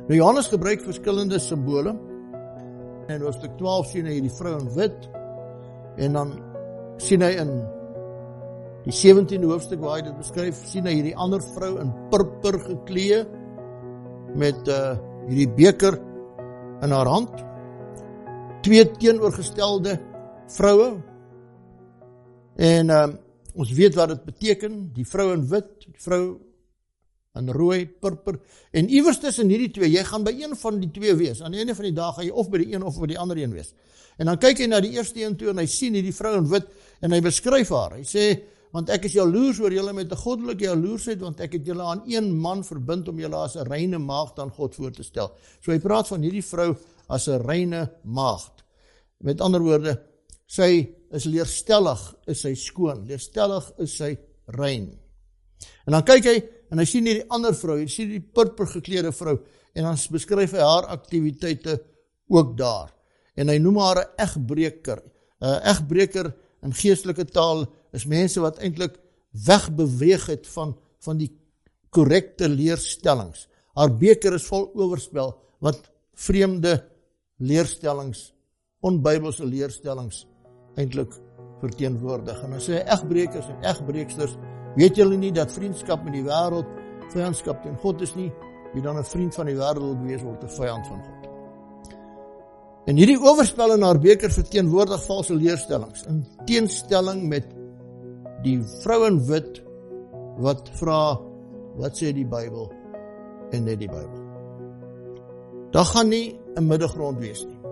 Nou Johannes gebruik verskillende simbole. In hoofstuk 12 sien hy die vrou in wit, en dan sien hy in die 17de hoofstuk waar hy dit beskryf, sien hy hierdie ander vrou in purper geklee, met hierdie beker in haar hand. Twee teenoorgestelde vroue, en ons weet wat dit beteken, die vrou in wit, die vrou in rooi, purper, en iewers tussen hierdie twee, jy gaan by een van die twee wees, aan die ene van die dag gaan jy of by die een of by die ander een wees, en dan kyk hy na die eerste een toe, en hy sien hierdie vrou in wit, en hy beskryf haar, hy sê, want ek is jaloers oor julle met 'n goddelike jaloersheid, want ek het julle aan een man verbind om julle as 'n reine maagd aan God voor te stel. So hy praat van hierdie vrou as 'n reine maagd. Met ander woorde, sy is leerstellig, is sy skoon, leerstellig is sy rein. En dan kyk hy, en hy sien hierdie ander vrou, hy sien die purper geklede vrou, en dan beskryf hy haar aktiwiteite ook daar. En hy noem haar 'n egbreker. 'n Egbreker in geestelike taal is mense wat eintlik wegbeweeg het van die korrekte leerstellings. Haar beker is vol oorspel, wat vreemde leerstellings, onbybelse leerstellings eintlik verteenwoordig. En dan sê hy, egbrekers en egbreeksters, weet julle nie dat vriendskap met die wêreld vyandskap teen God is nie? Wie dan 'n vriend van die wêreld wil wees, word 'n vyand van God. En hierdie oorspel in haar beker verteenwoordig valse leerstellings, in teenstelling met die vrou in wit, wat vra, wat sê die Bybel, en net die Bybel. Daar gaan nie 'n middelgrond wees nie.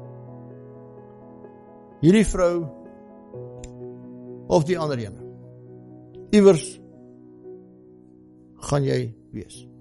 Hierdie vrou, of die ander ene, iewers gaan jy wees.